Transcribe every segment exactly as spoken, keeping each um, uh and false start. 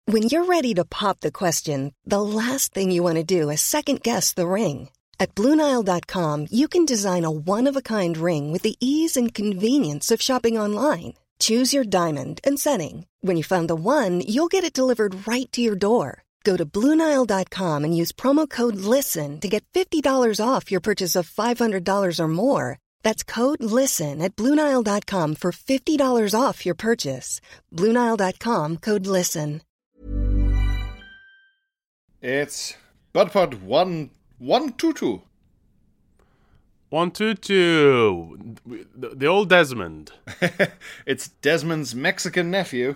When you're ready to pop the question, the last thing you want to do is second-guess the ring. At Blue Nile dot com, you can design a one-of-a-kind ring with the ease and convenience of shopping online. Choose your diamond and setting. When you find the one, you'll get it delivered right to your door. Go to Blue Nile dot com and use promo code LISTEN to get fifty dollars off your purchase of five hundred dollars or more. That's code LISTEN at Blue Nile dot com for fifty dollars off your purchase. Blue Nile dot com, code LISTEN. It's BudPod one one two two. One two two. The, the old Desmond. It's Desmond's Mexican nephew.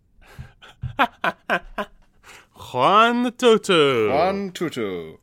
Juan Tutu. Juan Tutu.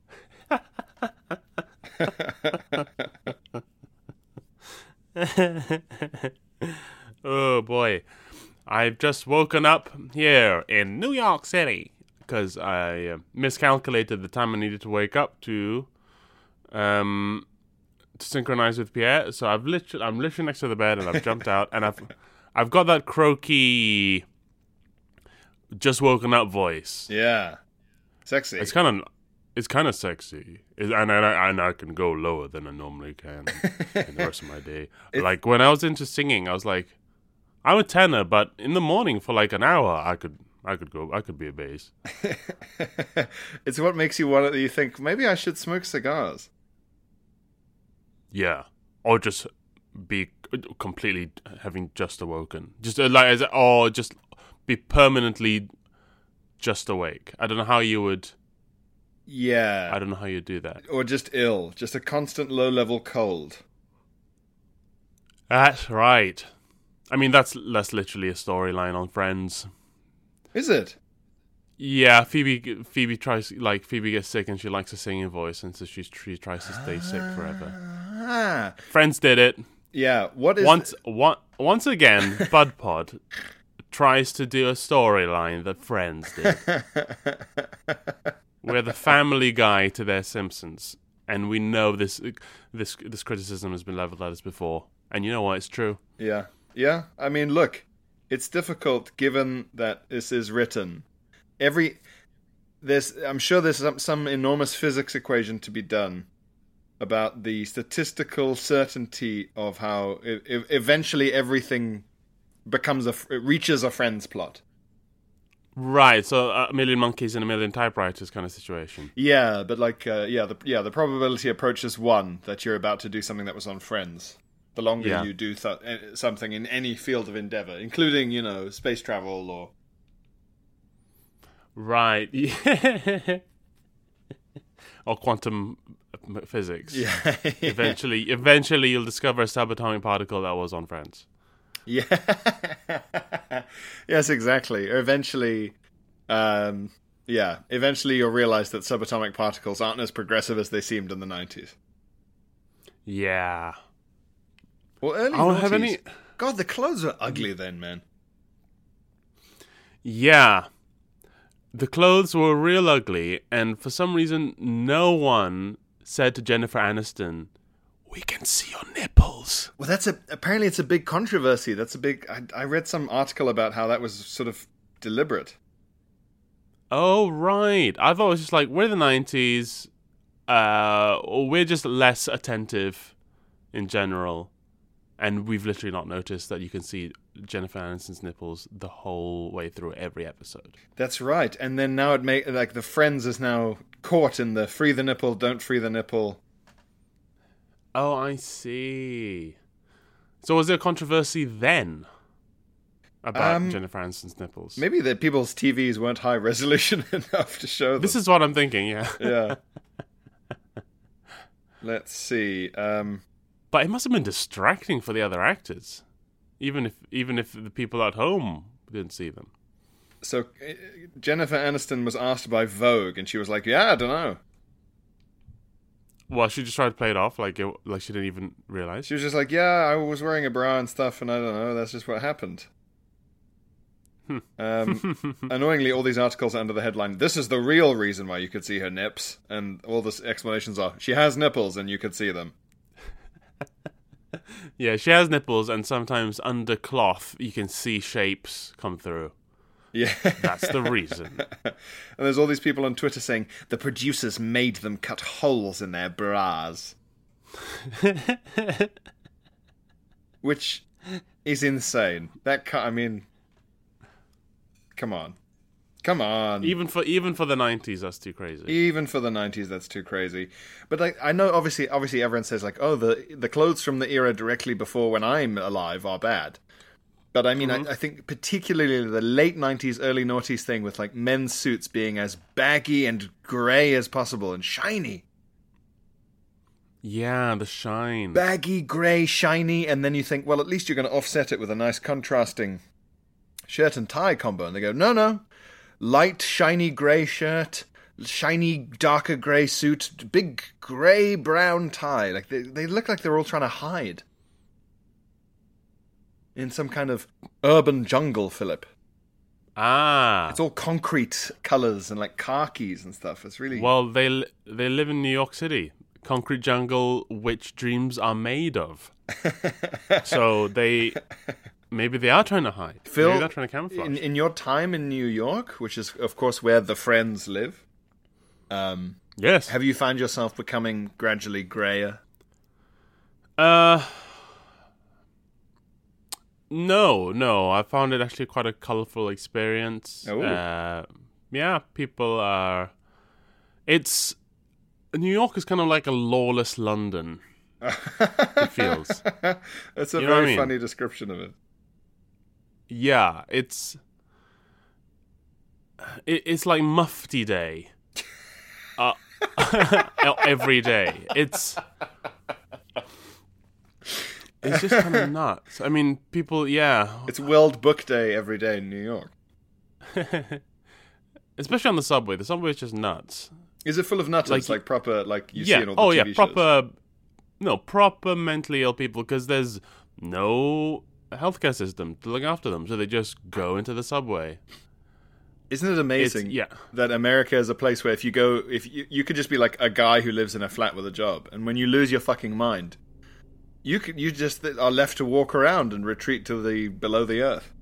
Oh boy. I've just woken up here in New York City because I uh, miscalculated the time I needed to wake up to um to synchronize with Pierre. So I've literally I'm literally next to the bed and I've jumped out and I've I've got that croaky just woken up voice. Yeah. Sexy. It's kind of it's kind of sexy. It, and, I, and I can go lower than I normally can in the rest of my day. Like when I was into singing, I was like, I'm a tenor, but in the morning for like an hour, I could I could go I could be a bass. It's what makes you want to, you think maybe I should smoke cigars. Yeah, or just be completely having just awoken, just uh, like as or just be permanently just awake. I don't know how you would. Yeah. I don't know how you do that. Or just ill, just a constant low-level cold. That's right. I mean, that's that's literally a storyline on Friends. Is it? Yeah, Phoebe Phoebe tries like Phoebe gets sick and she likes a singing voice, and so she she tries to stay sick forever. Ah. Friends did it. Yeah. What is once th- one, once again? BudPod tries to do a storyline that Friends did. We're the Family Guy to their Simpsons, and we know this this this criticism has been leveled at us before. And you know what? It's true. Yeah. Yeah. I mean, look, it's difficult given that this is written. Every there's, I'm sure there's some, some enormous physics equation to be done about the statistical certainty of how it, it, eventually everything becomes a it reaches a Friends plot. Right, so a million monkeys and a million typewriters kind of situation. Yeah, but like, uh, yeah, the yeah the probability approaches one that you're about to do something that was on Friends. The longer Yeah. you do th- something in any field of endeavor, including, you know, space travel or... Right, yeah. Or quantum physics. Yeah. Eventually, eventually you'll discover a subatomic particle that was on Friends. Yeah. Yes, exactly. Or eventually, um, yeah, eventually you'll realize that subatomic particles aren't as progressive as they seemed in the nineties. Yeah. Well, early I don't noughties. have any... God, the clothes were ugly then, man. Yeah. The clothes were real ugly, and for some reason, no one said to Jennifer Aniston, "We can see your nipples." Well, that's a apparently it's a big controversy. That's a big. I, I read some article about how that was sort of deliberate. Oh, right. I thought it was just like, we're the nineties, uh, or we're just less attentive in general, and we've literally not noticed that you can see Jennifer Aniston's nipples the whole way through every episode. That's right. And then now it make like the Friends is now caught in the free the nipple, don't free the nipple. Oh, I see. So was there controversy then about Um, Jennifer Aniston's nipples? Maybe the people's T Vs weren't high resolution enough to show them. This is what I'm thinking, yeah. Yeah. Let's see. Um, But it must have been distracting for the other actors, even if even if the people at home didn't see them. so uh, Jennifer Aniston was asked by Vogue, and she was like, "Yeah, I don't know." Well, she just tried to play it off like it, like she didn't even realize. She was just like, "Yeah, I was wearing a bra and stuff, and I don't know. That's just what happened." Um, annoyingly, all these articles are under the headline, "This is the real reason why you could see her nips," and all the explanations are, "She has nipples, and you could see them." Yeah, she has nipples, and sometimes under cloth you can see shapes come through. Yeah. That's the reason. And there's all these people on Twitter saying the producers made them cut holes in their bras. Which is insane. That ca- I mean, come on. Come on. Even for even for the nineties, that's too crazy. Even for the nineties, that's too crazy. But like, I know, obviously, obviously, everyone says like, "Oh, the the clothes from the era directly before when I'm alive are bad." But I mean, mm-hmm. I, I think particularly the late nineties, early noughties thing with like men's suits being as baggy and grey as possible and shiny. Yeah, the shine. Baggy, grey, shiny, and then you think, well, at least you're going to offset it with a nice contrasting shirt and tie combo. And they go, no, no. Light, shiny grey shirt, shiny, darker grey suit, big grey brown tie. Like they, they look like they're all trying to hide in some kind of urban jungle, Philip. Ah, it's all concrete colours and like khakis and stuff. It's really well. They li- they live in New York City, concrete jungle, which dreams are made of. So they. Maybe they are trying to hide. Phil, Maybe they're trying to camouflage. In, in your time in New York, which is, of course, where the Friends live, um, yes. Have you found yourself becoming gradually greyer? Uh, no, no. I found it actually quite a colourful experience. Oh. Uh, yeah, people are... It's... New York is kind of like a lawless London. It feels. That's a you know very I mean? funny description of it. Yeah, it's it, it's like Mufti Day uh, every day. It's it's just kind of nuts. I mean, people, yeah. It's World Book Day every day in New York. Especially on the subway. The subway is just nuts. Is it full of nutters, like, like proper, like you yeah. see in all the oh, T V yeah, shows? proper, no, proper mentally ill people, because there's no healthcare system to look after them, so they just go into the subway. Isn't it amazing It's, yeah. that America is a place where if you go, if you, you could just be like a guy who lives in a flat with a job, and when you lose your fucking mind, you could, you just are left to walk around and retreat to the below the earth.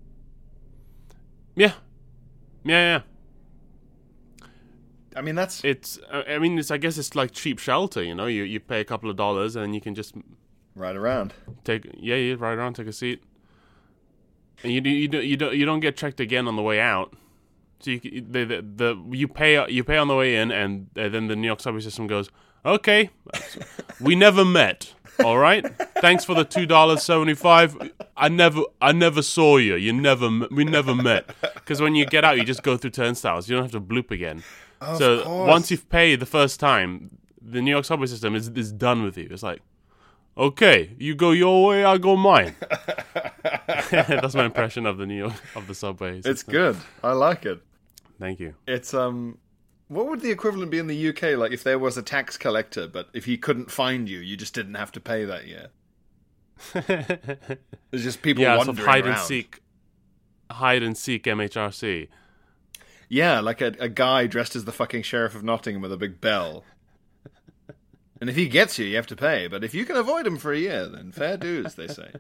Yeah, yeah, yeah. I mean, that's It's. I mean, it's. I guess it's like cheap shelter. You know, you you pay a couple of dollars and you can just right around. take. Yeah, you ride around, take a seat, and you do you do you don't you don't get checked again on the way out. So you the the, the you pay you pay on the way in, and uh, then the New York subway system goes, okay, we never met. All right, thanks for the two dollars seventy five. I never I never saw you. You never we never met. Because when you get out, you just go through turnstiles. You don't have to bloop again. Of so course. Once you've paid the first time, the New York subway system is is done with you. It's like, okay, you go your way, I go mine. That's my impression of the New York of the subway system. It's good. I like it. Thank you. It's um, what would the equivalent be in the U K? Like if there was a tax collector, but if he couldn't find you, you just didn't have to pay that year. There's just people yeah, wandering so hide around. and seek, hide and seek M H R C. Yeah, like a, a guy dressed as the fucking Sheriff of Nottingham with a big bell. And if he gets you, you have to pay. But if you can avoid him for a year, then fair dues, they say.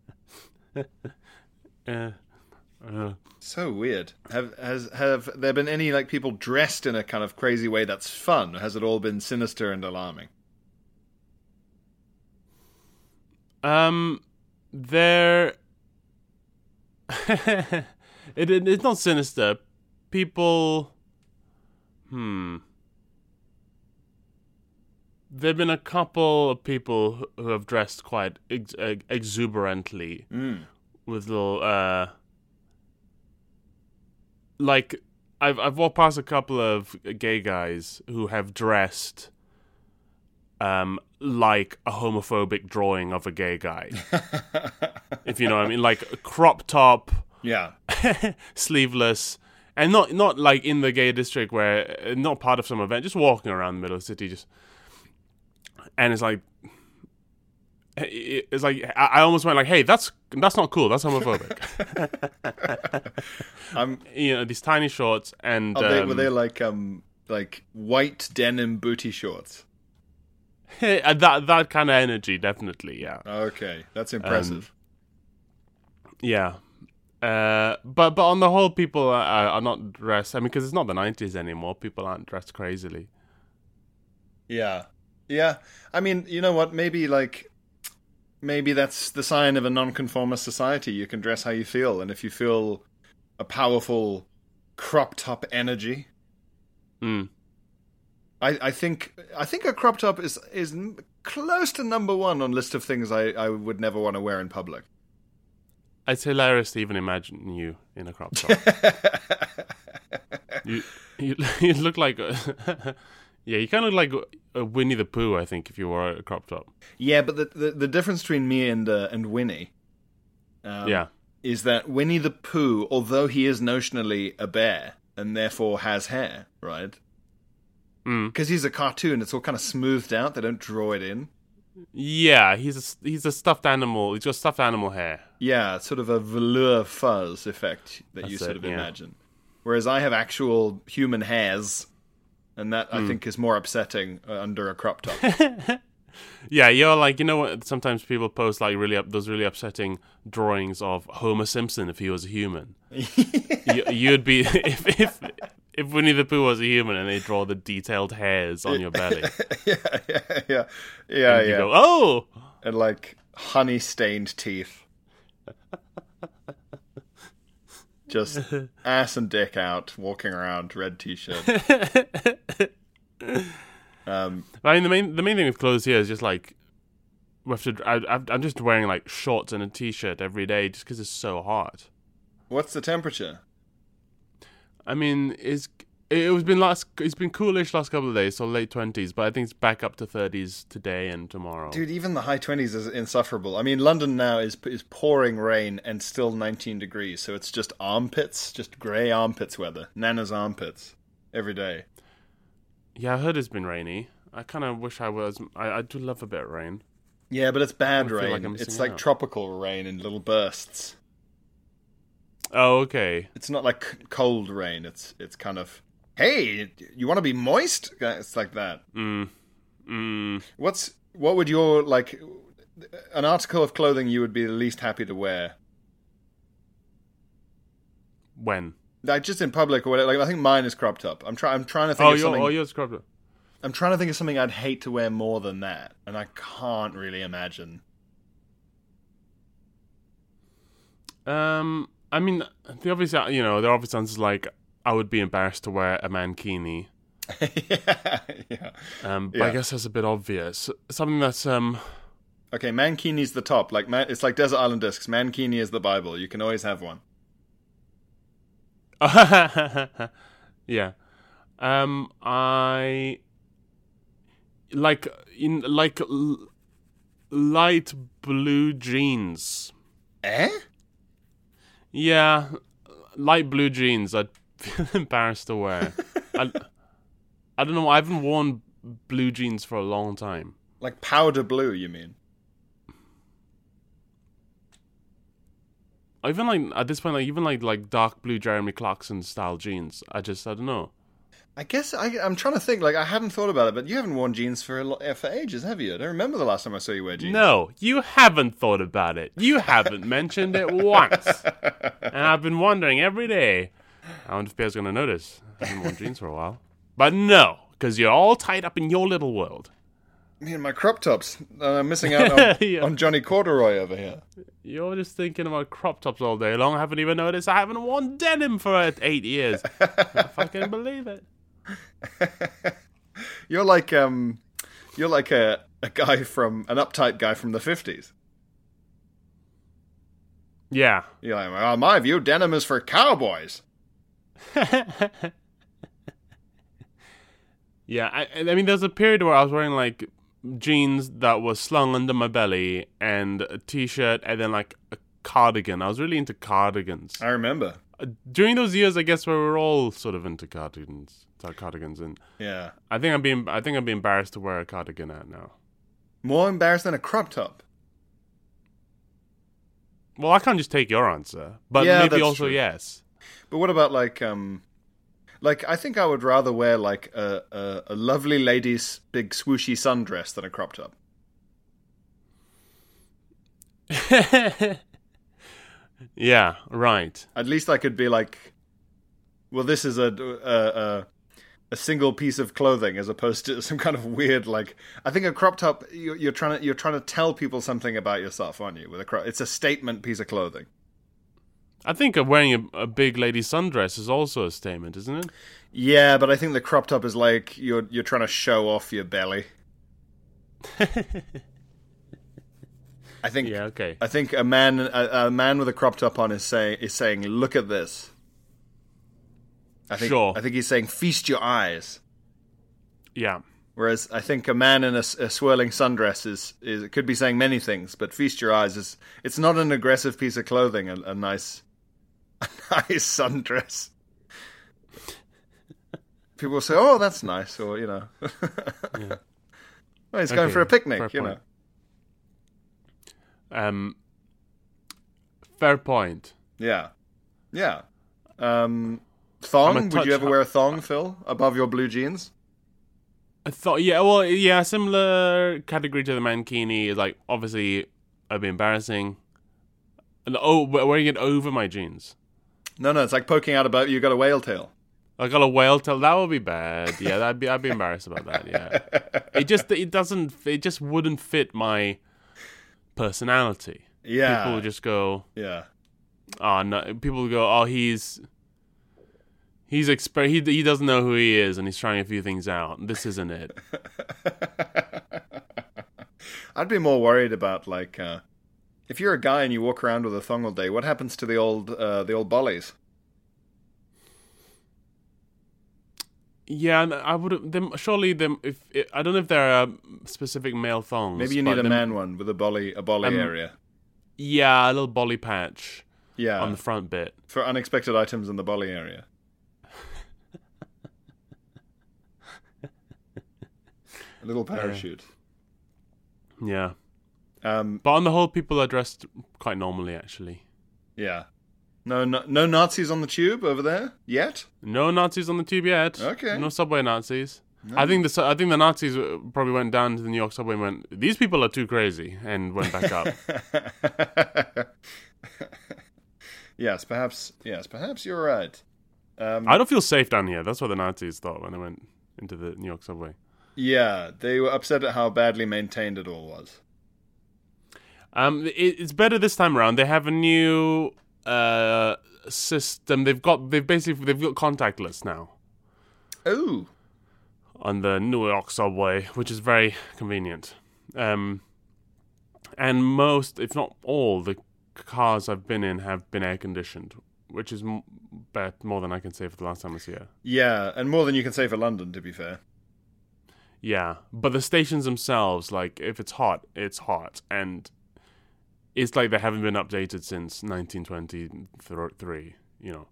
Uh, uh, So weird. Have has have there been any like people dressed in a kind of crazy way that's fun? Or has it all been sinister and alarming? um, there. it, it it's not sinister. People. Hmm. There've been a couple of people who have dressed quite ex- exuberantly Mm. with little, uh, like I've I've walked past a couple of gay guys who have dressed, um, like a homophobic drawing of a gay guy, if you know what I mean, like a crop top, Yeah. sleeveless. And not not like in the gay district where not part of some event, just walking around the middle of the city, just and it's like it's like I almost went like, hey, that's that's not cool, that's homophobic. Um, you know, these tiny shorts and are they, um, were they like um like white denim booty shorts? that that kind of energy, definitely, yeah, Okay, that's impressive. yeah. Uh, but but on the whole, people are, are not dressed. I mean, because it's not the nineties anymore. People aren't dressed crazily. Yeah. Yeah. I mean, you know what? Maybe, like, maybe that's the sign of a nonconformist society. You can dress how you feel. And if you feel a powerful crop top energy, Mm. I, I think I think a crop top is, is close to number one on list of things I, I would never want to wear in public. It's hilarious to even imagine you in a crop top. you, you you look like a, yeah, you kind of look like a Winnie the Pooh, I think, if you wore a crop top. Yeah, but the the, the difference between me and uh, and Winnie, um, yeah, is that Winnie the Pooh, although he is notionally a bear and therefore has hair, right? Because mm. he's a cartoon, it's all kind of smoothed out. They don't draw it in. Yeah, he's a, he's a stuffed animal. He's got stuffed animal hair. Yeah, sort of a velour fuzz effect that That's you sort it, of yeah. imagine. Whereas I have actual human hairs, and that I Mm. think is more upsetting uh, under a crop top. Yeah, you're like, you know what? Sometimes people post like really up those really upsetting drawings of Homer Simpson if he was a human. you, you'd be if if if Winnie the Pooh was a human and they draw the detailed hairs on your belly. yeah, yeah, yeah, yeah, and you yeah. go, oh, And like honey stained teeth. Just ass and dick out, walking around, red t-shirt. um, I mean, the main the main thing with clothes here is just like we have to. I, I've- I'm just wearing like shorts and a t-shirt every day just because it's so hot. what's the temperature? I mean, it's it was been last. It's been coolish last couple of days, so late twenties. But I think it's back up to thirties today and tomorrow. Dude, even the high twenties is insufferable. I mean, London now is is pouring rain and still nineteen degrees, so it's just armpits, just grey armpits weather. Nana's armpits every day. Yeah, I heard it's been rainy. I kind of wish I was. I, I do love a bit of rain. Yeah, but it's bad I feel rain. like I'm it's missing like out. tropical rain in little bursts. Oh, okay. It's not like c- cold rain. It's it's kind of, hey, you want to be moist? It's like that. Mm. Mm. What's what would your like an article of clothing you would be the least happy to wear? When? Like just in public or whatever. Like I think mine is cropped up. I'm trying. I'm trying to think Oh, of you're something. oh, you're scrubbed up. I'm trying to think of something I'd hate to wear more than that, and I can't really imagine. Um, I mean, the obvious, you know, the obvious answer is like I would be embarrassed to wear a mankini. yeah, yeah. Um, but Yeah. I guess that's a bit obvious. Something that's um. Okay, mankini's the top. Like man, it's like Desert Island Discs. Mankini is the Bible. You can always have one. yeah. Um, I like in like l- light blue jeans. Eh? Yeah, light blue jeans. I'd feel embarrassed to wear. I, I don't know. I haven't worn blue jeans for a long time. Like powder blue, you mean? Even like at this point, like even like like dark blue Jeremy Clarkson style jeans. I just I don't know. I guess I, I'm trying to think. Like I hadn't thought about it, but you haven't worn jeans for a lo- for ages, have you? I don't remember the last time I saw you wear jeans. No, you haven't thought about it. You haven't mentioned it once. And I've been wondering every day. I wonder if Pierre's going to notice. I haven't worn jeans for a while. But no, because you're all tied up in your little world. Me and my crop tops. Uh, I'm missing out on, Yeah. on Johnny Corduroy over here. You're just thinking about crop tops all day long. I haven't even noticed I haven't worn denim for uh, eight years. I fucking believe it. You're like um, you're like a a guy from an uptight guy from the fifties. Yeah. You're like, well, my view, denim is for cowboys. Yeah, I, I mean, there's a period where I was wearing like jeans that was slung under my belly and a t-shirt and then like a cardigan. I was really into cardigans. I remember. Uh, During those years, I guess we were all sort of into cardigans, uh, cardigans, and Yeah. I think I'm being, I think I'm being embarrassed to wear a cardigan out now. More embarrassed than a crop top. Well, I can't just take your answer, but Yeah, maybe that's also true. yes. But what about like um, like I think I would rather wear like a a, a lovely lady's big swooshy sundress than a crop top. Yeah, right. At least I could be like, well, this is a a, a a single piece of clothing as opposed to some kind of weird like. I think a crop top you're, you're trying to you're trying to tell people something about yourself, aren't you? With a crop, it's a statement piece of clothing. I think wearing a, a big lady sundress is also a statement, isn't it? Yeah, but I think the crop top is like you're you're trying to show off your belly. I think. Yeah. Okay. I think a man a, a man with a crop top on is saying is saying, "Look at this." I think. Sure. I think he's saying, "Feast your eyes." Yeah. Whereas I think a man in a, a swirling sundress is is it could be saying many things, but "feast your eyes" is it's not an aggressive piece of clothing. A, a nice, a nice sundress. People will say, "Oh, that's nice," or you know, Yeah. well, he's Okay, going for a picnic, fair you point. know. Um. Fair point. Yeah, yeah. Um, thong? I'm a Would touch you ever hu- wear a thong, Phil, above your blue jeans? I thought, yeah, well, yeah, similar category to the mankini is like obviously it'd be embarrassing. And, oh, we- wearing it over my jeans. No, no. It's like poking out about you got a whale tail. I got a whale tail. That would be bad. Yeah, that'd be. I'd be embarrassed about that. Yeah, it just it doesn't. It just wouldn't fit my personality. Yeah. People would just go, Yeah. oh no. People would go, oh he's he's exper- he he doesn't know who he is and he's trying a few things out. This isn't it. I'd be more worried about like uh, if you're a guy and you walk around with a thong all day. What happens to the old uh, the old bollies? Yeah, and I would. Them surely them. If I don't know if there are specific male thongs. Maybe you but need a them- man one with a bolly a bolly Um, area. Yeah, a little bolly patch Yeah. on the front bit. For unexpected items in the bolly area. A little parachute. Yeah, Um, but on the whole, people are dressed quite normally actually. yeah. No, no, no Nazis on the tube over there yet. No Nazis on the tube yet. Okay. No subway Nazis. I think the su- I think the Nazis uh, probably went down to the New York subway and went, these people are too crazy, and went back up. Yes, perhaps. Yes, perhaps you're right. Um, I don't feel safe down here. That's what the Nazis thought when they went into the New York subway. yeah, they were upset at how badly maintained it all was. Um, it, it's better this time around. They have a new uh system. They've got they've basically they've got contactless now Oh, on the New York subway, which is very convenient. Um, and most, if not all, the cars I've been in have been air conditioned, which is m- bet more than I can say for the last time I was here. yeah, and more than you can say for London, to be fair. Yeah, but the stations themselves, like if it's hot, it's hot, and it's like they haven't been updated since nineteen twenty-three. You know,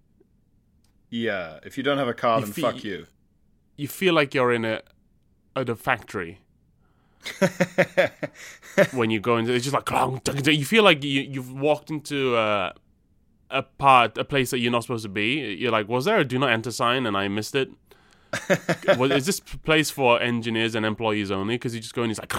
Yeah, if you don't have a car, You then fe- fuck you. you feel like you're in a at a factory when you go into. It's just like clong, tung, tung. You feel like you you've walked into a a part a place that you're not supposed to be. You're like, was there a do not enter sign and I missed it? Well, is this place for engineers and employees only? Because you just go in, it's like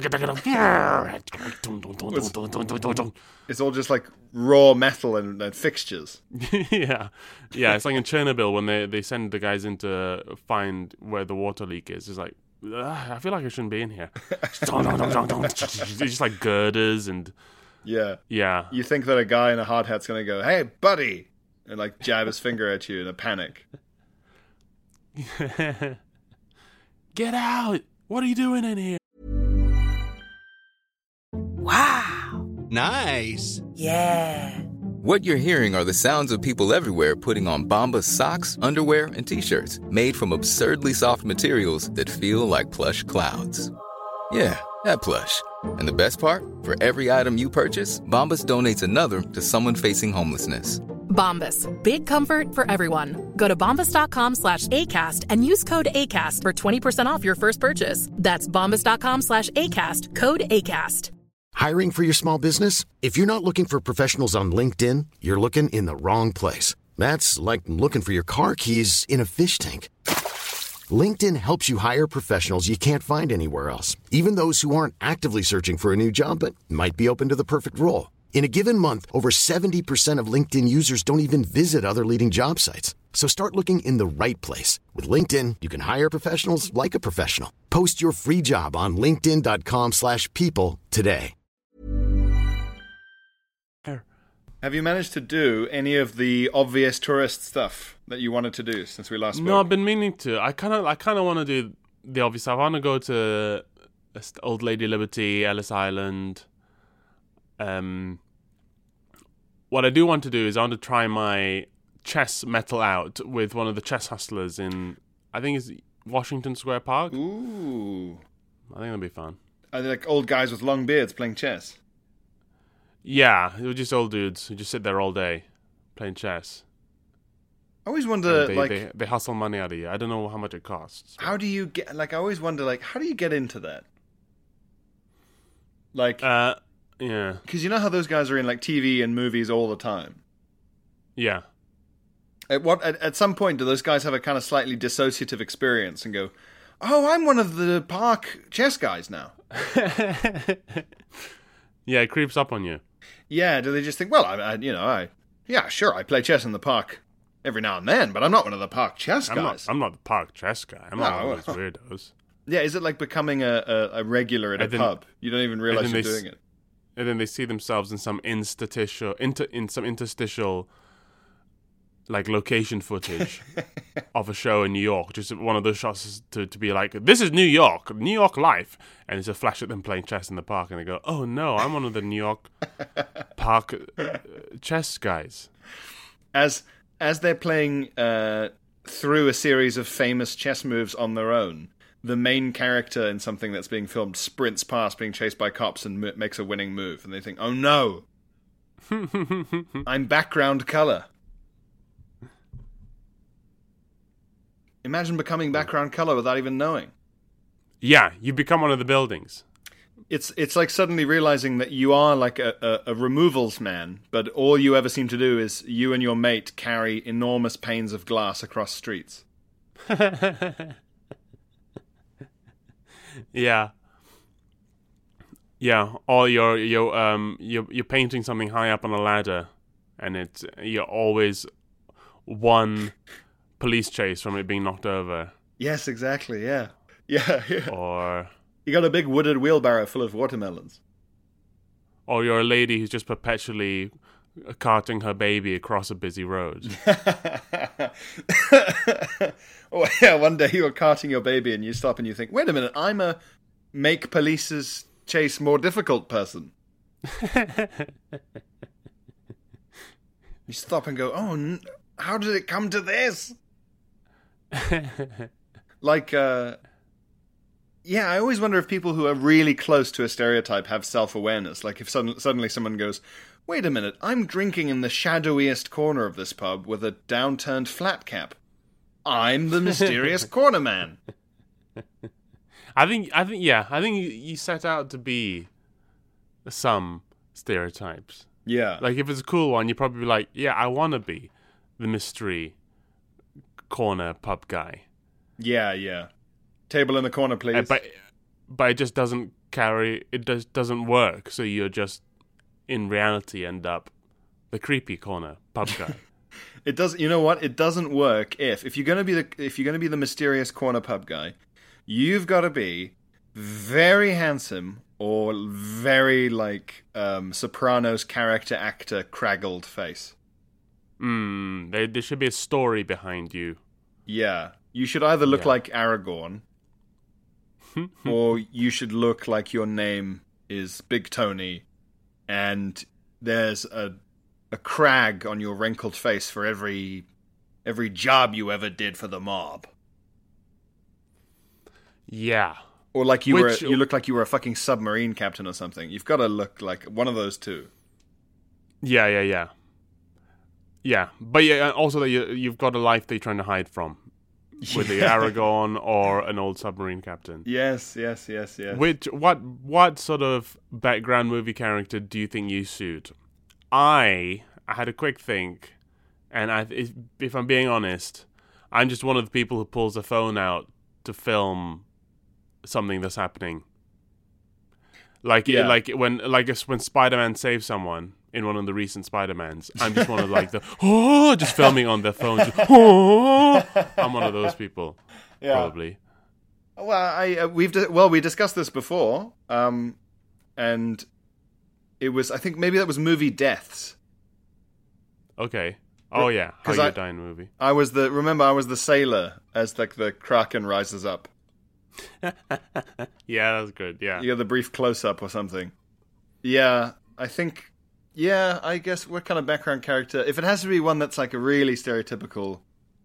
It's all just like raw metal and, and fixtures. yeah, yeah. It's like in Chernobyl when they, they send the guys in to find where the water leak is. It's like, "Ugh, I feel like I shouldn't be in here. It's just like girders and Yeah. yeah. You think that a guy in a hard hat's going to go, hey, buddy, and like jab his finger at you in a panic. Get out! What are you doing in here? Wow. Nice. Yeah. What you're hearing are the sounds of people everywhere putting on Bombas socks, underwear, and T-shirts made from absurdly soft materials that feel like plush clouds. Yeah, that plush. And the best part? For every item you purchase, Bombas donates another to someone facing homelessness. Bombas. Big comfort for everyone. Go to bombas.com slash ACAST and use code ACAST for twenty percent off your first purchase. That's bombas.com slash ACAST. Code ACAST. Hiring for your small business? If you're not looking for professionals on LinkedIn, you're looking in the wrong place. That's like looking for your car keys in a fish tank. LinkedIn helps you hire professionals you can't find anywhere else, even those who aren't actively searching for a new job but might be open to the perfect role. In a given month, over seventy percent of LinkedIn users don't even visit other leading job sites. So start looking in the right place. With LinkedIn, you can hire professionals like a professional. Post your free job on linkedin.com slash people today. Have you managed to do any of the obvious tourist stuff that you wanted to do since we last spoke? No, I've been meaning to. I kind of I kind of want to do the obvious stuff. I want to go to Old Lady Liberty, Ellis Island. Um, what I do want to do is I want to try my chess metal out with one of the chess hustlers in, I think it's Washington Square Park. Ooh. I think that'd be fun. Are they like old guys with long beards playing chess? Yeah, they were just old dudes who just sit there all day playing chess. I always wonder, they, like... They, they hustle money out of you. I don't know how much it costs. How do you get... Like, I always wonder, like, how do you get into that? Like... Uh, yeah. Because you know how those guys are in, like, T V and movies all the time? Yeah. At what? At, at some point, do those guys have a kind of slightly dissociative experience and go, oh, I'm one of the park chess guys now? Yeah, it creeps up on you. Yeah, do they just think, well, I, I, you know, I, yeah, sure, I play chess in the park every now and then, but I'm not one of the park chess I'm guys. not, I'm not the park chess guy. I'm No. not one of those weirdos. Yeah, is it like becoming a, a, a regular at a And then- pub? You don't even realize and you're then they doing s- it. And then they see themselves in some interstitial, inter, in some interstitial, like location footage of a show in New York. Just one of those shots to to be like, this is New York, New York life, and it's a flash at them playing chess in the park, and they go, oh no, I'm one of the New York park uh, chess guys. As as they're playing uh, through a series of famous chess moves on their own, the main character in something that's being filmed sprints past being chased by cops and m- makes a winning move, and they think, oh no, I'm background color. Imagine becoming background color without even knowing. Yeah, you become one of the buildings. It's it's like suddenly realizing that you are like a, a, a removals man, but all you ever seem to do is you and your mate carry enormous panes of glass across streets. Yeah. Yeah, or you're you're um you're you're painting something high up on a ladder, and it's you're always one police chase from it being knocked over. Yes, exactly. Yeah, yeah. yeah. Or You got a big wooded wheelbarrow full of watermelons. or you're a lady who's just perpetually carting her baby across a busy road. Oh yeah, one day you're carting your baby and you stop and you think, wait a minute, I'm a make police's chase more difficult person. You stop and go, oh, n- how did it come to this? Like, uh, yeah, I always wonder if people who are really close to a stereotype have self-awareness. Like if sudden- suddenly someone goes, wait a minute, I'm drinking in the shadowiest corner of this pub with a downturned flat cap. I'm the mysterious corner man. I think I think yeah, I think you, you set out to be some stereotypes. Yeah. Like if it's a cool one, you'd probably be like, yeah, I want to be the mystery corner pub guy. Yeah, yeah. Table in the corner, please. Uh, but but it just doesn't carry. It does doesn't work. So you're just in reality end up the creepy corner pub guy. It does. You know what? It doesn't work if if you're gonna be the if you're gonna be the mysterious corner pub guy, you've got to be very handsome or very like um, Sopranos character actor craggled face. Hmm. There there should be a story behind you. Yeah, you should either look Yeah. like Aragorn, or you should look like your name is Big Tony, and there's a a crag on your wrinkled face for every every job you ever did for the mob. Yeah. Or like you Which- were, you look like you were a fucking submarine captain or something. You've got to look like one of those two. Yeah. Yeah. Yeah. Yeah. But yeah, also that you you've got a life that you're trying to hide from, with the Aragorn or an old submarine captain. Yes, yes, yes, yes. Which what what sort of background movie character do you think you suit? I I had a quick think, and I if, if I'm being honest, I'm just one of the people who pulls a phone out to film something that's happening. Like Yeah. like when like when Spider-Man saves someone, in one of the recent Spider-Mans. I'm just one of like the oh, just filming on their phone. Just, oh, I'm one of those people, Yeah. probably. Well, I uh, we've di- well we discussed this before, um, and it was I think maybe that was movie deaths. Okay. Oh yeah, How 'Cause You I- Die movie. I was the remember I was the sailor as like the Kraken rises up. Yeah, that's good. Yeah. You got the brief close up or something. Yeah, I think. Yeah, I guess what kind of background character? If it has to be one that's like a really stereotypical,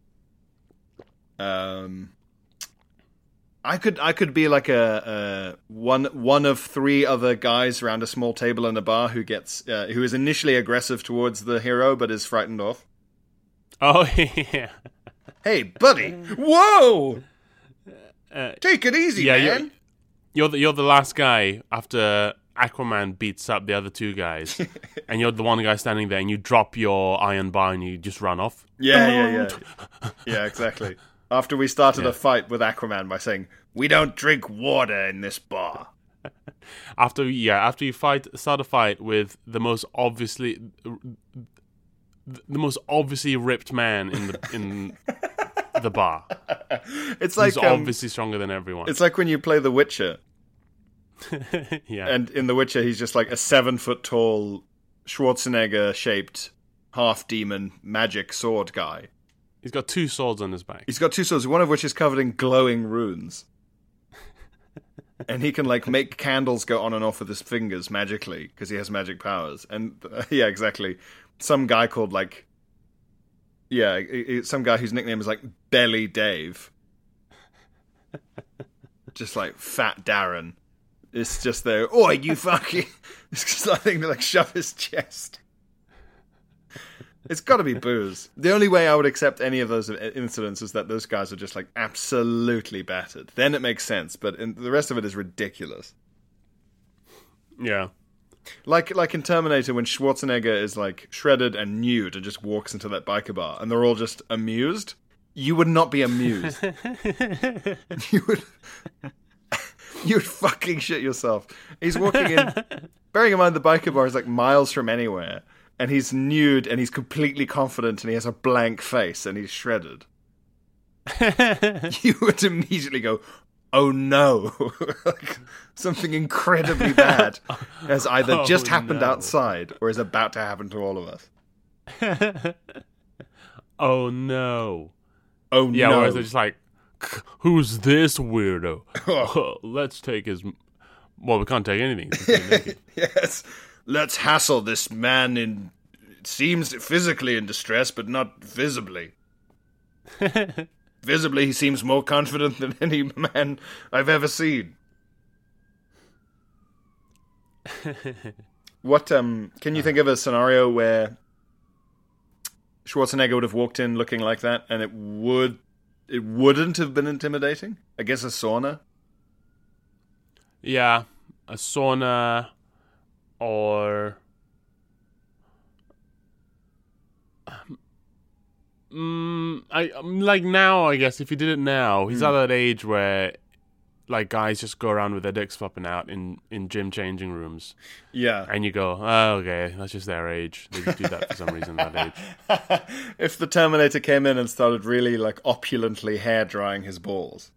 um, I could I could be like a, a one one of three other guys around a small table in a bar who gets uh, who is initially aggressive towards the hero but is frightened off. Oh yeah. Hey, buddy! Whoa! Uh, Take it easy, yeah, man. you're, you're the you're the last guy after Aquaman beats up the other two guys, and you're the one guy standing there, and you drop your iron bar and you just run off. Yeah, yeah, yeah. Yeah, exactly. After we started Yeah. a fight with Aquaman by saying, we don't drink water in this bar. After yeah, after you fight, start a fight with the most obviously, the most obviously ripped man in the in the bar. It's like He's um, obviously stronger than everyone. it's like when you play The Witcher, yeah, and in The Witcher he's just like a seven foot tall Schwarzenegger shaped half demon magic sword guy. he's got two swords on his back. He's got two swords, one of which is covered in glowing runes. And he can like make candles go on and off with his fingers magically because he has magic powers. And uh, yeah, exactly. Some guy called like yeah, i- i- some guy whose nickname is like Belly Dave, just like Fat Darren. It's just there. Oi, you fucking! It's just starting to like shove his chest. It's got to be booze. The only way I would accept any of those incidents is that those guys are just like absolutely battered. Then it makes sense, but in, the rest of it is ridiculous. Yeah, Like like in Terminator when Schwarzenegger is like shredded and nude and just walks into that biker bar and they're all just amused. You would not be amused. You would you would fucking shit yourself. He's walking in, bearing in mind the biker bar is like miles from anywhere, and he's nude and he's completely confident and he has a blank face and he's shredded. You would immediately go, oh no, like, something incredibly bad has either Oh, just happened no. outside or is about to happen to all of us. oh no. Oh Yeah, no. whereas they're just like, who's this weirdo? Let's take his. Well, we can't take anything. Yes. Let's hassle this man in. It seems physically in distress, but not visibly. Visibly, he seems more confident than any man I've ever seen. What, um, can you think of a scenario where Schwarzenegger would have walked in looking like that and it would, it wouldn't have been intimidating? I guess a sauna? Yeah, a sauna or. Mm, I um, like now. I guess if he did it now, he's at that age where, like, guys just go around with their dicks flopping out in, in gym changing rooms, Yeah. and you go, "Oh, okay, that's just their age. They just do that for some reason at that age." If the Terminator came in and started really, like, opulently hair drying his balls.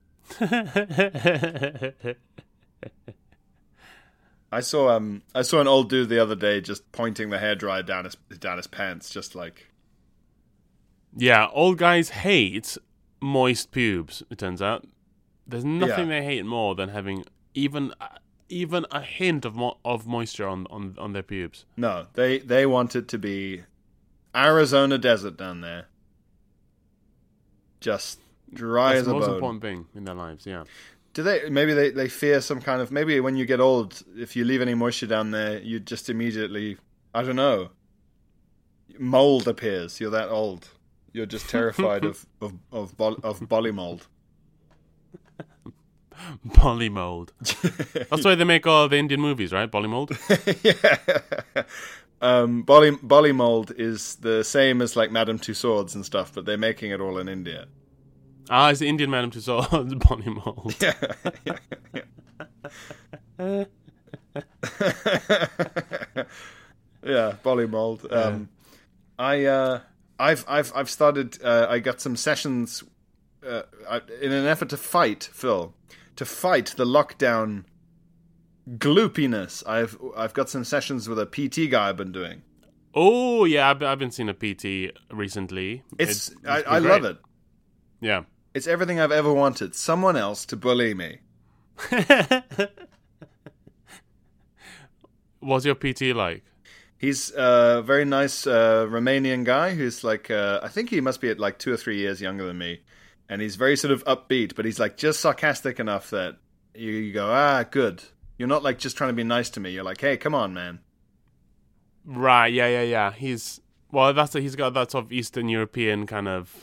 I saw um I saw an old dude the other day just pointing the hairdryer down his down his pants, just like Yeah, old guys hate moist pubes. It turns out there's nothing Yeah. they hate more than having even uh, even a hint of mo- of moisture on, on, on their pubes. no, they they want it to be Arizona desert down there, just dry That's as the a most bone. important thing in their lives. Yeah. Do they? Maybe they, they fear some kind of. Maybe when you get old, if you leave any moisture down there, you just immediately. I don't know. Mold appears. You're that old. You're just terrified of of of, bol- of bolly mold. Polymold. That's why they make all the Indian movies, right? Polymold. Yeah. Um, bolly bolly mold is the same as like Madame Tussauds and stuff, but they're making it all in India. Ah, it's the Indian Madame Tussauds Polymold. Yeah. yeah, Bollimold. Um, I, uh, I've, I've, I've started. Uh, I got some sessions uh, I, in an effort to fight Phil, to fight the lockdown gloopiness. I've, I've got some sessions with a P T guy I've been doing. Oh yeah, I've, I've been seeing a P T recently. It's, it's I, it's I love it. Yeah, it's everything I've ever wanted. Someone else to bully me. What's your P T like? He's a very nice uh, Romanian guy who's like, uh, I think he must be at like two or three years younger than me. And he's very sort of upbeat, but he's like just sarcastic enough that you, you go, ah, good. You're not like just trying to be nice to me. You're like, hey, come on, man. Right, yeah, yeah, yeah. He's, well, that's he's got that sort of Eastern European kind of,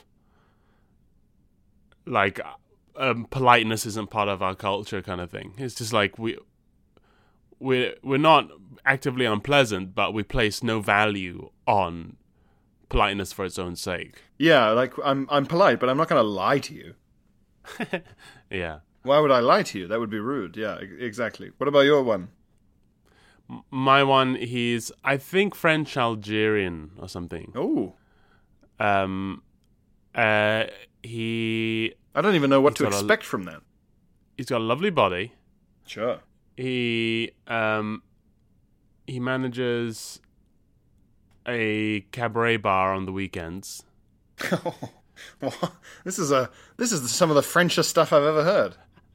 like, um, politeness isn't part of our culture kind of thing. It's just like, we... We're, we're not actively unpleasant, but we place no value on politeness for its own sake. Yeah, like, I'm I'm polite, but I'm not going to lie to you. Yeah. Why would I lie to you? That would be rude. Yeah, e- exactly. What about your one? M- my one, he's, I think, French-Algerian or something. Oh. Um, uh, he... I don't even know what he's to got a- expect from that. He's got a lovely body. Sure. He um he manages a cabaret bar on the weekends. Well, this is a this is some of the Frenchest stuff I've ever heard.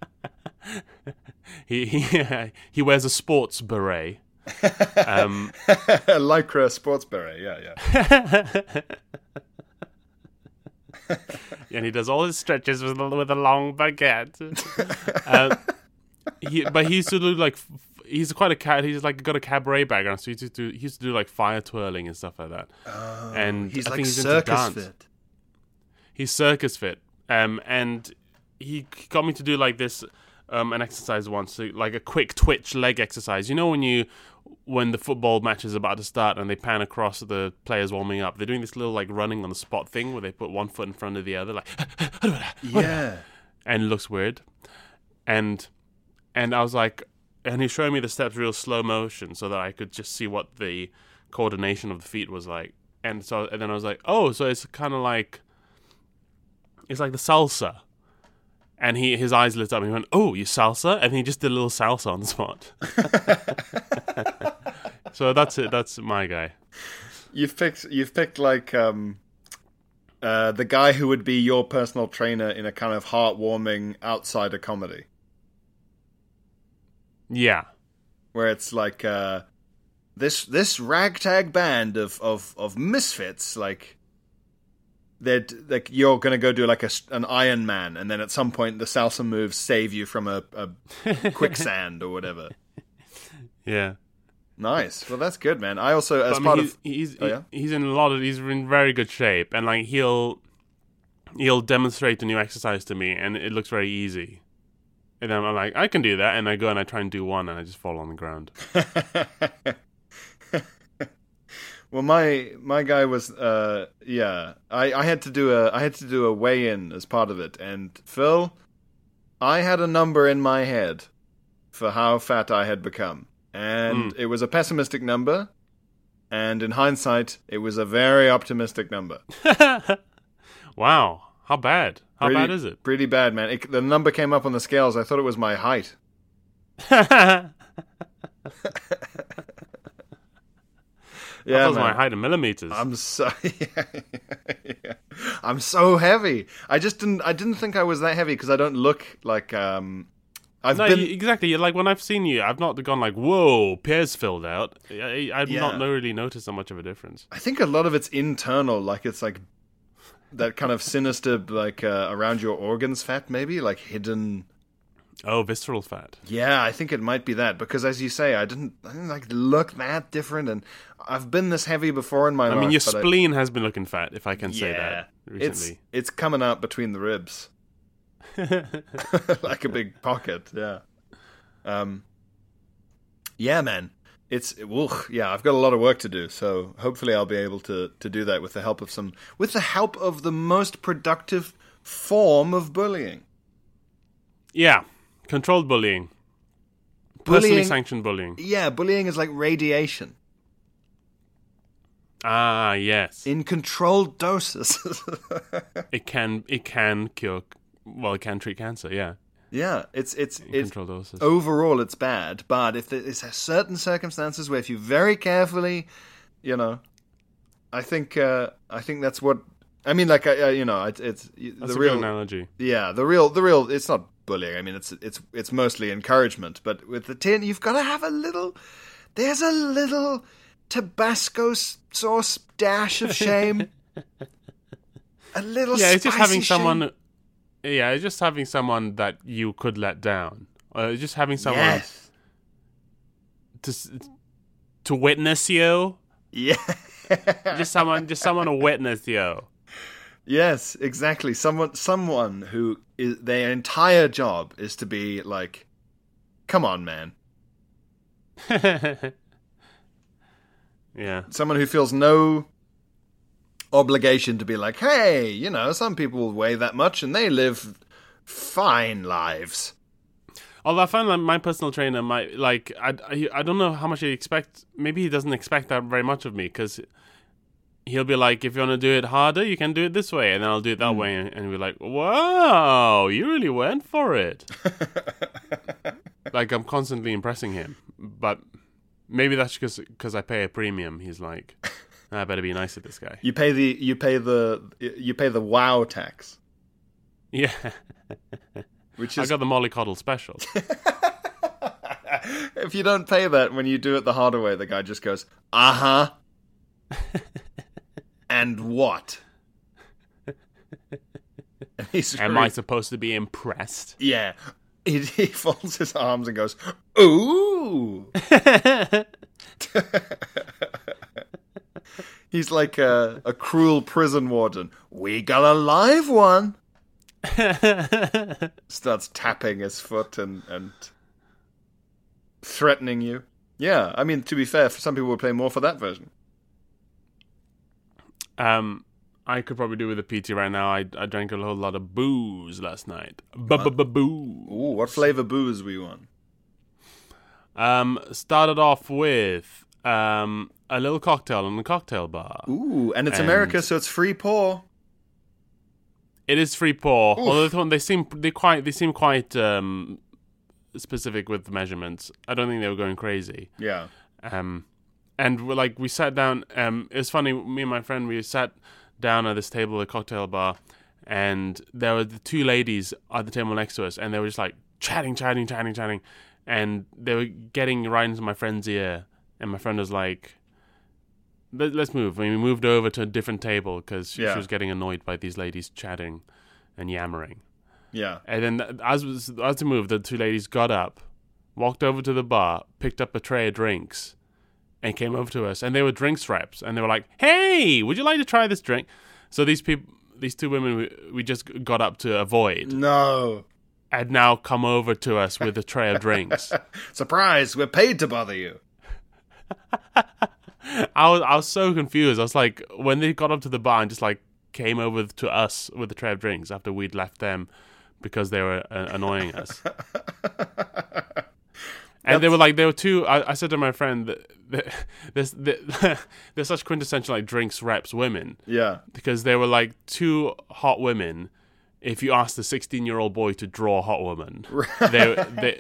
he he he wears a sports beret. Um, a Lycra sports beret. Yeah, yeah. And he does all his stretches with a, with a long baguette. um, he, but he used to do like he's quite a cat. He's like got a cabaret background, so he used to do, he used to do like fire twirling and stuff like that. Oh, and he's I like think he's into circus dance. fit. He's circus fit. Um, and he got me to do like this um an exercise once, so like a quick twitch leg exercise. You know when you when the football match is about to start and they pan across the players warming up, they're doing this little like running on the spot thing where they put one foot in front of the other, like Yeah, and it looks weird. And and I was like, and he's showing me the steps real slow motion so that I could just see what the coordination of the feet was like. And so and then I was like, oh, so it's kind of like it's like the salsa. And he his eyes lit up and he went, oh, you salsa? And he just did a little salsa on the spot. So that's it. That's my guy. you've picked you've picked like um, uh, the guy who would be your personal trainer in a kind of heartwarming outsider comedy, Yeah. where it's like uh, this this ragtag band of of, of misfits, like they're like you're gonna go do like a, an Iron Man, and then at some point the salsa moves save you from a, a quicksand or whatever. Yeah. Nice. Well, that's good, man. I also, as But, I mean, part he's, of, he's, oh, yeah? he's in a lot of he's in very good shape, and like he'll he'll demonstrate a new exercise to me, and it looks very easy. And then I'm like, I can do that, and I go and I try and do one, and I just fall on the ground. Well, my my guy was, uh, yeah. I, I had to do a I had to do a weigh in as part of it, and Phil, I had a number in my head for how fat I had become, and Mm. it was a pessimistic number, and in hindsight, it was a very optimistic number. Wow, how bad? How Pretty- bad is it? Pretty bad, man. It, the number came up on the scales. I thought it was my height. Yeah, that was man. my height in millimeters. I'm so yeah, yeah. I'm so heavy. I just didn't. I didn't think I was that heavy because I don't look like. Um, I've no, been. you- exactly. Like when I've seen you, I've not gone like, "Whoa, Pierre's filled out." I, I've Yeah. not really noticed so much of a difference. I think a lot of it's internal. Like it's like that kind of sinister, like uh, around your organs, fat maybe, like hidden. Oh, visceral fat. Yeah, I think it might be that because, as you say, I didn't. I didn't like look that different, and I've been this heavy before in my I life. mean, your but I- spleen has been looking fat, if I can yeah, say that it's recently. it's coming out between the ribs. Like a big pocket, yeah. Um, yeah, man. It's ugh, yeah. I've got a lot of work to do, so hopefully I'll be able to to do that with the help of some, with the help of the most productive form of bullying. Yeah, controlled bullying. Personally Bullying- sanctioned bullying. Yeah, bullying is like radiation. Ah, yes. in controlled doses. It can it can cure. Well, it can treat cancer. Yeah. Yeah, it's it's In it's controlled doses. overall it's bad, but if there's certain circumstances where if you very carefully, you know, I think uh, I think that's what I mean. Like I, I you know, it's, it's That's the a real good analogy. yeah, the real the real. It's not bullying. I mean, it's it's it's mostly encouragement. But with the tin, you've got to have a little. There's a little Tabasco sauce dash of shame. A little Yeah, it's just having spicy shame. someone. Yeah, it's just having someone that you could let down. Uh, just having someone Yes. to s- to witness you. Yeah. Just someone, just someone to witness you. Yes, exactly. Someone, someone who is their entire job is to be like, "Come on, man." Yeah. Someone who feels no obligation to be like, "Hey, you know, some people weigh that much and they live fine lives." Although I find like my personal trainer might like I, I, I don't know how much he expects. Maybe he doesn't expect that very much of me because he'll be like, if you want to do it harder, you can do it this way, and then I'll do it that way, and, and we're like, wow, you really went for it. Like I'm constantly impressing him, but maybe that's because because I pay a premium. He's like, I better be nice to this guy. You pay the you pay the you pay the wow tax, Yeah, which I is got the mollycoddle special. if you don't pay that when you do it the harder way, the guy just goes, "Uh huh." And what? And he's Am really- I supposed to be impressed? Yeah. He, he folds his arms and goes, "Ooh." He's like a, a cruel prison warden. "We got a live one." Starts tapping his foot and, and threatening you. Yeah, I mean, to be fair, some people would pay more for that version. Um, I could probably do with a P T right now. I I drank a whole lot of booze last night. Boo. Ooh, what flavor booze were you on? Um, started off with um a little cocktail in the cocktail bar. Ooh, and it's And- America, so it's free pour. It is free pour. Although they- they seem they quite they seem quite um specific with the measurements. I don't think they were going crazy. Yeah. Um, and we're like we sat down. Um, it was funny. Me and my friend we sat down at this table at a cocktail bar, and there were the two ladies at the table next to us, and they were just like chatting, chatting, chatting, chatting, and they were getting right into my friend's ear, and my friend was like, Let, "Let's move." And we moved over to a different table because she, Yeah. she was getting annoyed by these ladies chatting and yammering. Yeah. And then as was as to move, the two ladies got up, walked over to the bar, picked up a tray of drinks, and came over to us. And they were drinks reps, and they were like, "Hey, would you like to try this drink?" So these people, these two women, we, we just got up to avoid, No. had now come over to us with a tray of drinks. Surprise, we're paid to bother you. I was I was so confused. I was like, when they got up to the bar and just like came over to us with a tray of drinks after we'd left them because they were uh, annoying us. And they were like, they were two. I, I said to my friend that, that this that, they're such quintessential like drinks reps women Yeah. because they were like two hot women. If you asked a sixteen-year-old boy to draw a hot woman, they they.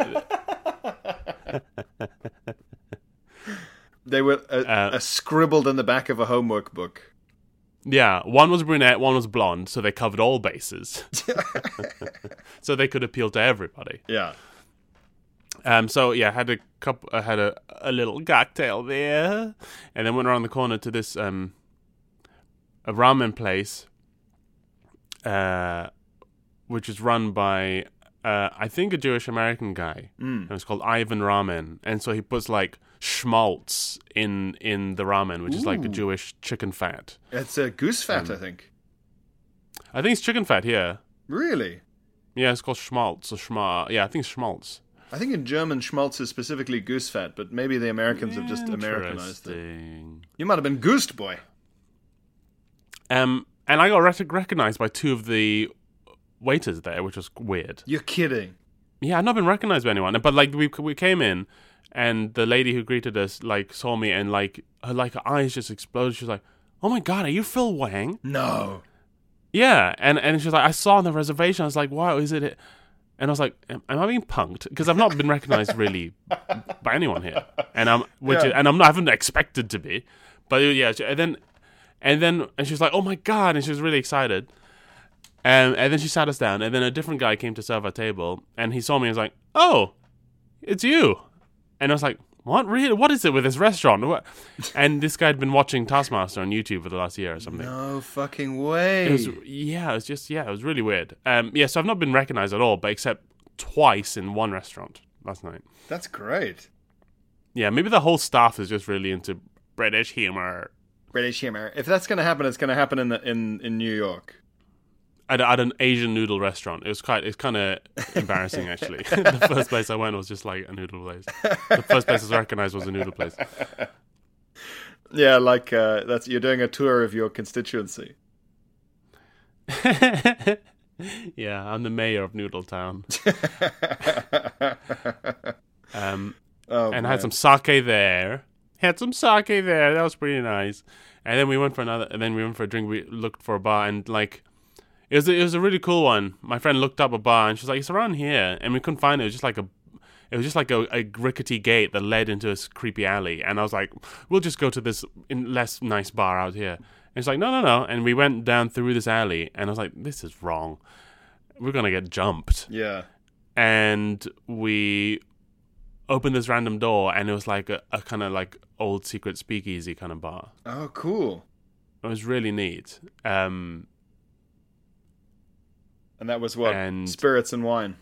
They were uh, Uh, uh, scribbled in the back of a homework book. Yeah, one was brunette, one was blonde, so they covered all bases. So they could appeal to everybody. Yeah. Um, so yeah, I had a cup, I had a, a little cocktail there, and then went around the corner to this um, a ramen place, uh, which is run by uh, I think a Jewish American guy. Mm. It's called Ivan Ramen, and so he puts like schmaltz in in the ramen, which Ooh. is like a Jewish chicken fat. It's a uh, goose fat, um, I think. I think it's chicken fat. Yeah. Really? Yeah, it's called schmaltz or schma. Yeah, I think it's schmaltz. I think in German, schmaltz is specifically goose fat, but maybe the Americans have just Americanized it. You might have been goosed, boy. Um, and I got rec- recognized by two of the waiters there, which was weird. You're kidding. Yeah, I've not been recognized by anyone. But like we we came in, and the lady who greeted us like saw me and like her like her eyes just exploded. She was like, "Oh my god, are you Phil Wang?" No. Yeah, and and she was like, "I saw on the reservation." I was like, "Wow, is it?" And I was like, "Am, am I being punked?" Because I've not been recognized really by anyone here, and I'm which Yeah. is, and I'm not I haven't expected to be, but yeah. And then and then and she was like, "Oh my god!" And she was really excited. And and then she sat us down, and then a different guy came to serve our table, and he saw me and was like, "Oh, it's you." And I was like, "What? Really? What is it with this restaurant?" What? And this guy had been watching Taskmaster on YouTube for the last year or something. No fucking way. It was, yeah, it was just, yeah, it was really weird. Um, yeah, so I've not been recognized at all, but except twice in one restaurant last night. That's great. Yeah, maybe the whole staff is just really into British humor. British humor. If that's going to happen, it's going to happen in the in, in New York. At, at an Asian noodle restaurant. It was quite, it's kind of embarrassing, actually. The first place I went was just like a noodle place. The first place I was recognized was a noodle place. Yeah, like uh, that's you're doing a tour of your constituency. Yeah, I'm the mayor of Noodle Town. um, oh, and man. I had some sake there. Had some sake there. That was pretty nice. And then we went for another. And then we went for a drink. We looked for a bar, and like, it was a, it was a really cool one. My friend looked up a bar, and she was like, "It's around here," and we couldn't find it. It was just like a. It was just like a, a rickety gate that led into a creepy alley. And I was like, we'll just go to this in less nice bar out here. And it's like, no, no, no. And we went down through this alley. And I was like, this is wrong. We're going to get jumped. Yeah. And we opened this random door. And it was like a, a kind of like old secret speakeasy kind of bar. Oh, cool. It was really neat. Um, and that was what? and Spirits and wine.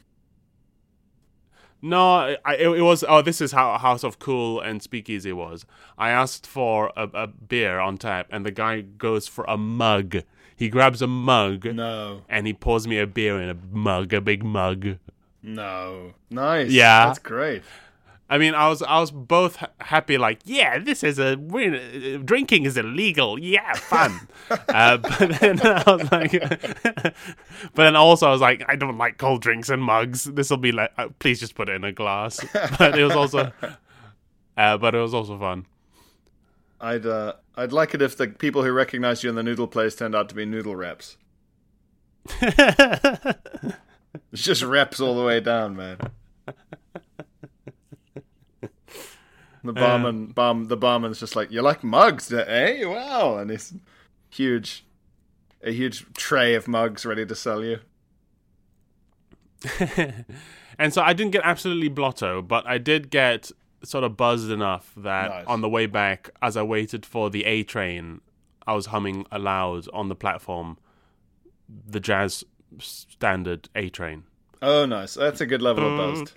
No, I, it, it was. Oh, this is how House of Cool and Speakeasy was. I asked for a, a beer on tap, and the guy goes for a mug. He grabs a mug, No. and he pours me a beer in a mug, a big mug. No. Nice. Yeah. That's great. I mean, I was I was both ha- happy, like, yeah, this is a we're, drinking is illegal, yeah, fun. uh, but then I was like, but then also I was like, I don't like cold drinks and mugs. This will be like, uh, please just put it in a glass. But it was also, uh, but it was also fun. I'd uh, I'd like it if the people who recognized you in the noodle place turned out to be noodle reps. It's just reps all the way down, man. The barman, barm, the barman's just like, you like mugs, eh? Wow, and he's huge, a huge tray of mugs ready to sell you. And so I didn't get absolutely blotto, but I did get sort of buzzed enough that Nice. on the way back, as I waited for the A train, I was humming aloud on the platform the jazz standard A train. Oh, nice. That's a good level of buzzed.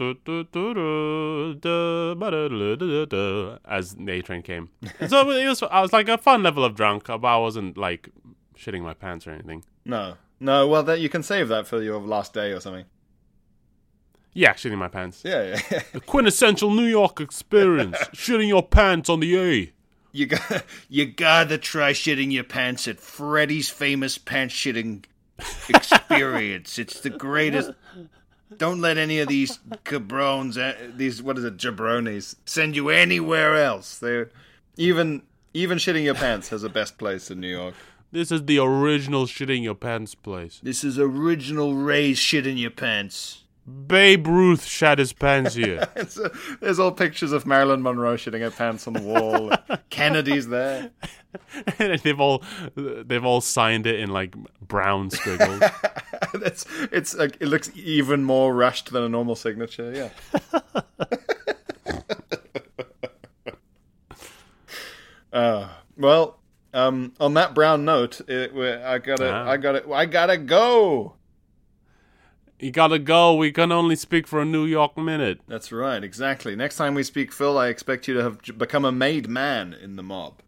As the A train came. So it was, I was like a fun level of drunk, but I wasn't like shitting my pants or anything. No, no. Well, that you can save that for your last day or something. Yeah, shitting my pants. Yeah, yeah. yeah. The quintessential New York experience. Shitting your pants on the A. You got, you gotta try shitting your pants at Freddy's famous pants shitting experience. It's the greatest. Don't let any of these cabrones, uh, these what is it, jabronis, send you anywhere else. They even even shitting your pants has a best place in New York. This is the original shitting your pants place. This is original Ray's shit in your pants. Babe Ruth shat his pants here. It's a, there's all pictures of Marilyn Monroe shitting her pants on the wall. Kennedy's there. And they've all they've all signed it in like brown squiggles. it's it's like, it looks even more rushed than a normal signature. Yeah. uh, well, um, on that brown note, it, I gotta, Ah. I gotta, I gotta go. You gotta go. We can only speak for a New York minute. That's right, exactly. Next time we speak, Phil, I expect you to have j- become a made man in the mob.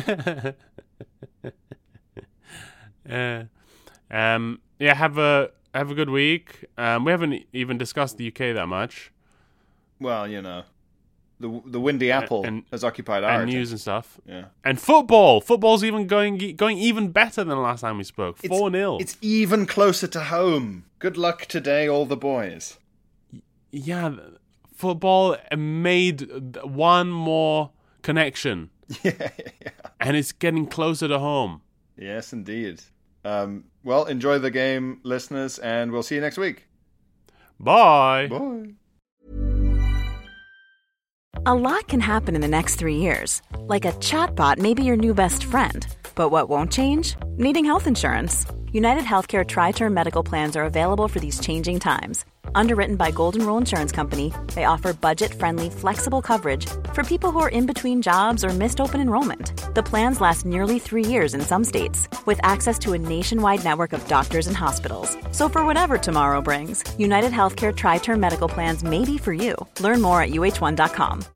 uh, um, yeah, have a have a good week. Um, we haven't even discussed the U K that much. Well, you know, the the Windy Apple and- has occupied our And attention. news and stuff. Yeah. And football. Football's even going going even better than the last time we spoke. It's- four nil. It's even closer to home. Good luck today, all the boys. Yeah, football made one more connection. Yeah, yeah. And it's getting closer to home. Yes, indeed. Um, well, enjoy the game, listeners, and we'll see you next week. Bye. Bye. A lot can happen in the next three years. Like a chatbot may be your new best friend. But what won't change? Needing health insurance. United Healthcare Tri-Term Medical Plans are available for these changing times. Underwritten by Golden Rule Insurance Company, they offer budget-friendly, flexible coverage for people who are in between jobs or missed open enrollment. The plans last nearly three years in some states, with access to a nationwide network of doctors and hospitals. So for whatever tomorrow brings, United Healthcare Tri-Term Medical Plans may be for you. Learn more at U H one dot com.